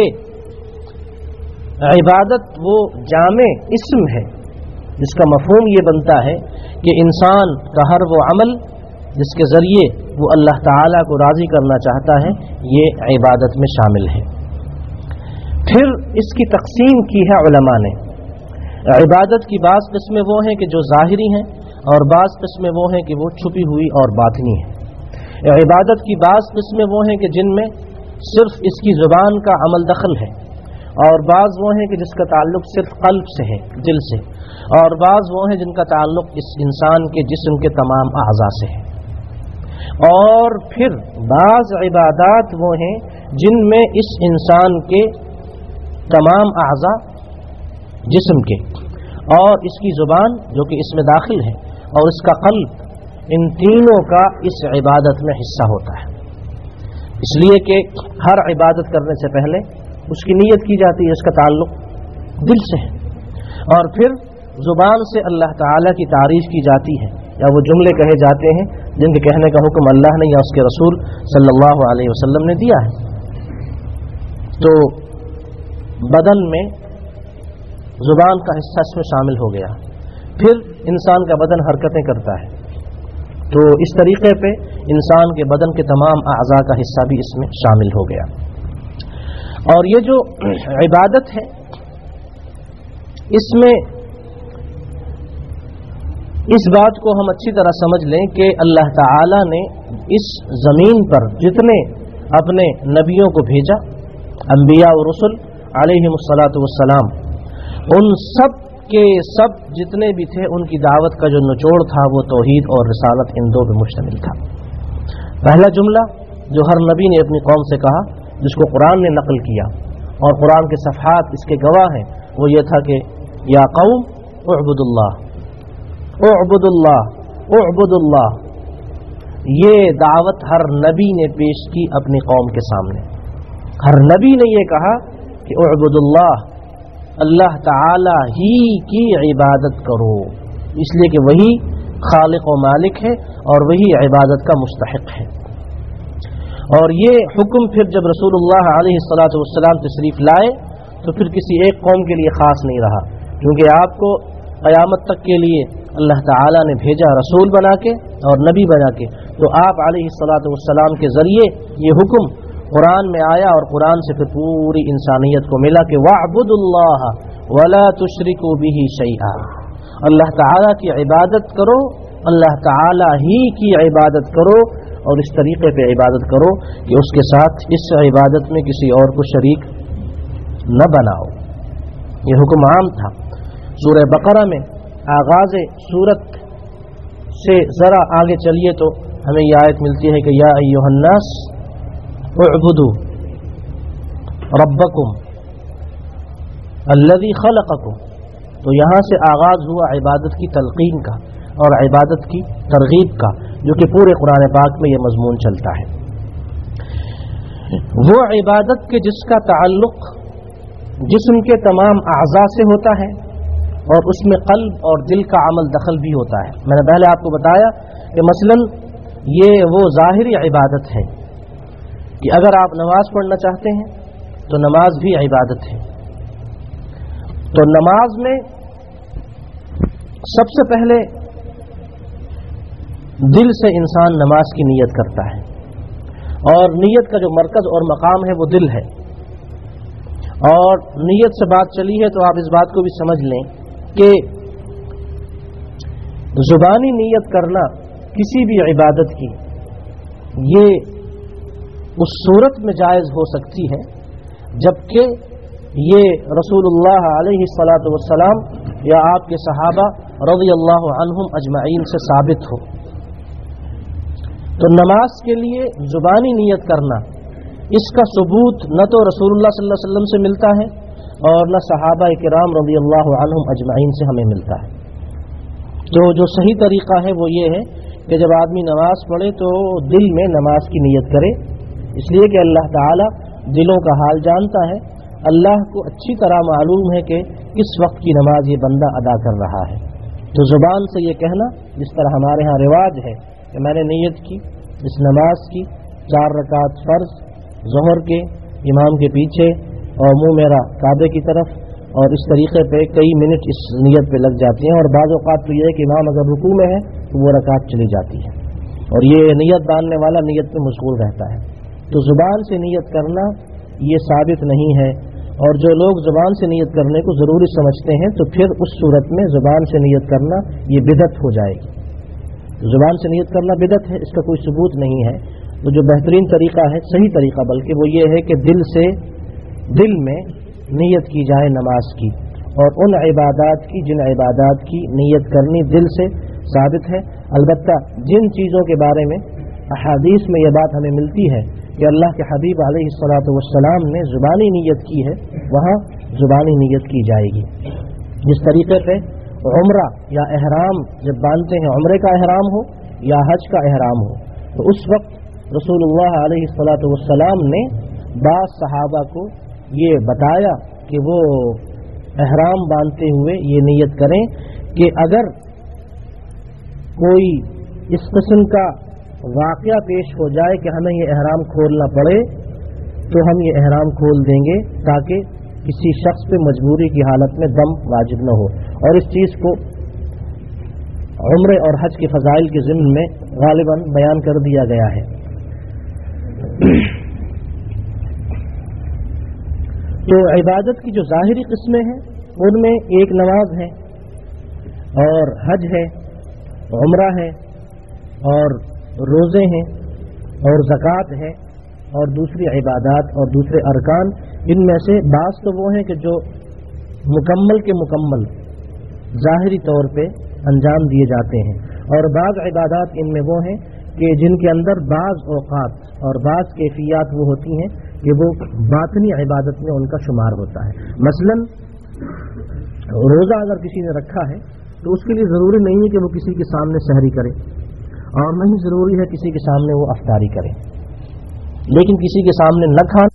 عبادت وہ جامع اسم ہے جس کا مفہوم یہ بنتا ہے کہ انسان کا ہر وہ عمل جس کے ذریعے وہ اللہ تعالیٰ کو راضی کرنا چاہتا ہے یہ عبادت میں شامل ہے۔ پھر اس کی تقسیم کی ہے علماء نے۔ عبادت کی بعض قسمیں وہ ہیں کہ جو ظاہری ہیں، اور بعض قسمیں وہ ہیں کہ وہ چھپی ہوئی اور باطنی ہیں۔ عبادت کی بعض قسمیں وہ ہیں کہ جن میں صرف اس کی زبان کا عمل دخل ہے، اور بعض وہ ہیں کہ جس کا تعلق صرف قلب سے ہے، دل سے، اور بعض وہ ہیں جن کا تعلق اس انسان کے جسم کے تمام اعضاء سے ہے، اور پھر بعض عبادات وہ ہیں جن میں اس انسان کے तमाम आज़ा जिस्म के, और इसकी ज़ुबान जो कि इसमें दाखिल है, और इसका क़ल्ब, इन तीनों का इस इबादत में हिस्सा होता है। इसलिए कि हर इबादत करने से पहले उसकी नीयत की जाती है, इसका ताल्लुक़ दिल से है, और फिर ज़ुबान से अल्लाह ताला की तारीफ़ की जाती है, या वो जुमले कहे जाते हैं जिनके कहने का हुक्म अल्लाह ने या उसके रसूल सल्लल्लाहु अलैहि वसल्लम ने दिया है। तो बदन में ज़ुबान का हिस्सा इसमें शामिल हो गया, फिर इंसान का बदन हरकतें करता है, तो इस तरीके पे इंसान के बदन के तमाम आज़ा का हिस्सा भी इसमें शामिल हो गया। और ये जो इबादत है, इसमें इस बात को हम अच्छी तरह समझ लें कि अल्लाह ताला ने इस ज़मीन पर जितने अपने नबियों को भेजा, अंबिया और रसूल अलैहिमुस्सलातु वस्सलाम, उन सब के सब जितने भी थे, उनकी दावत का जो निचोड़ था वो तौहीद और रिसालत, इन दो पे मुश्तमिल था। पहला जुमला जो हर नबी ने अपनी कौम से कहा, जिसको कुरान ने नकल किया और कुरान के सफ़हात इसके गवाह हैं, वो ये था कि या कौम उअबुदुल्लाह उअबुदुल्लाह उअबुदुल्लाह। ये दावत हर नबी ने पेश की अपनी कौम के सामने। हर नबी ने ये कहा कि उअबुदुल्लाह, अल्लाह ताला ही की इबादत करो, इसलिए कि वही खालिक व मालिक है और वही इबादत का मुस्तहिक है। और ये हुक्म फिर जब रसूलुल्लाह अलैहिस्सलातु वस्सलाम तशरीफ लाए तो फिर किसी एक कौम के लिए ख़ास नहीं रहा, क्योंकि आपको क़यामत तक के लिए अल्लाह ताला ने भेजा रसूल बना के और नबी बना के। तो आप अलैहिस्सलातु वस्सलाम के ज़रिए ये हुक्म कुरान में आया और कुरान से फिर पूरी इंसानियत को मिला कि वअबुदुल्लाह वला तुशरिकू बिही शैआ, अल्लाह ताला की इबादत करो, अल्लाह ताला ही की इबादत करो, और इस तरीके पे इबादत करो कि उसके साथ इस इबादत में किसी और को शरीक न बनाओ। ये हुक्म आम था। सूरह बकरा में आगाज़ सूरत से ज़रा आगे चलिए तो हमें यह आयत मिलती है कि या अय्युहन्नास उअबुदू रब्बकुम अल्लज़ी खलक़कुम। तो यहाँ से आगाज़ हुआ इबादत की तलक़ीन का और इबादत की तरगीब का, जो कि पूरे कुरान पाक में यह मज़मून चलता है। वो इबादत के जिसका ताल्लुक़ जिस्म के तमाम अज़ा से होता है और उसमें क़ल्ब और दिल का अमल दखल भी होता है। मैंने पहले आपको बताया कि मसलन ये वो ज़ाहिरी इबादत है कि अगर आप नमाज पढ़ना चाहते हैं तो नमाज भी इबादत है। तो नमाज में सबसे पहले दिल से इंसान नमाज की नीयत करता है, और नीयत का जो मरकज़ और मकाम है वो दिल है। और नीयत से बात चली है तो आप इस बात को भी समझ लें कि ज़ुबानी नीयत करना किसी भी इबादत की ये उस सूरत में जायज़ हो सकती है जबकि ये रसूलुल्लाह अलैहिस्सलातु वस्सलाम या आपके सहाबा रज़ियल्लाहु अन्हुम अजमईन से साबित हो। तो नमाज के लिए ज़ुबानी नीयत करना, इसका सबूत न तो रसूलुल्लाह सल्लल्लाहु अलैहि वसल्लम से मिलता है और न सहाबा किराम रज़ियल्लाहु अन्हुम अजमईन से हमें मिलता है। तो जो सही तरीक़ा है वो ये है कि जब आदमी नमाज पढ़े तो दिल में नमाज की नीयत करे, इसलिए कि अल्लाह ताला दिलों का हाल जानता है। अल्लाह को अच्छी तरह मालूम है कि किस वक्त की नमाज ये बंदा अदा कर रहा है। तो ज़ुबान से ये कहना, जिस तरह हमारे यहाँ रिवाज है कि मैंने नीयत की इस नमाज की चार रकात फ़र्ज़ ज़ोहर के इमाम के पीछे और मुँह मेरा काबे की तरफ, और इस तरीक़े पे कई मिनट इस नीयत पे लग जाती हैं। और बाज़ औक़ात तो ये है कि इमाम अगर रुकू में है तो वो रकात चली जाती है और ये नीयत बांधने वाला नीयत पे मशगूल रहता है। तो ज़ुबान से नीयत करना ये साबित नहीं है, और जो लोग ज़ुबान से नीयत करने को ज़रूरी समझते हैं तो फिर उस सूरत में ज़ुबान से नीयत करना ये बिदअत हो जाएगी। ज़ुबान से नीयत करना बिदअत है, इसका कोई सबूत नहीं है। तो जो बेहतरीन तरीक़ा है, सही तरीक़ा बल्कि, वो ये है कि दिल से दिल में नीयत की जाए नमाज की, और उन इबादात की जिन इबादात की नीयत करनी दिल से साबित है। अलबत्ता जिन चीज़ों के बारे में अहादीस में यह बात हमें मिलती है کہ اللہ کے حبیب علیہ الصلوۃ والسلام نے زبانی نیت کی ہے وہاں زبانی نیت کی جائے گی. جس طریقے سے عمرہ یا احرام جب باندھتے ہیں، عمرے کا احرام ہو یا حج کا احرام ہو، تو اس وقت رسول اللہ علیہ الصلوۃ والسلام نے بعض صحابہ کو یہ بتایا کہ وہ احرام باندھتے ہوئے یہ نیت کریں کہ اگر کوئی اس قسم کا واقعہ پیش ہو جائے کہ ہمیں یہ احرام کھولنا پڑے تو ہم یہ احرام کھول دیں گے تاکہ کسی شخص پہ مجبوری کی حالت میں دم واجب نہ ہو. اور اس چیز کو عمرے اور حج کے فضائل کے ضمن میں غالباً بیان کر دیا گیا ہے. تو عبادت کی جو ظاہری قسمیں ہیں ان میں ایک نماز ہے اور حج ہے، عمرہ ہے اور روزے ہیں اور زکوٰۃ ہے اور دوسری عبادات اور دوسرے ارکان. ان میں سے بعض تو وہ ہیں کہ جو مکمل کے مکمل ظاہری طور پہ انجام دیے جاتے ہیں، اور بعض عبادات ان میں وہ ہیں کہ جن کے اندر بعض اوقات اور بعض کیفیات وہ ہوتی ہیں کہ وہ باطنی عبادت میں ان کا شمار ہوتا ہے. مثلا روزہ اگر کسی نے رکھا ہے تو اس کے لیے ضروری نہیں ہے کہ وہ کسی کے سامنے سحری کرے، اور نہیں ضروری ہے کسی کے سامنے وہ افطاری کرے، لیکن کسی کے سامنے نہ کھانا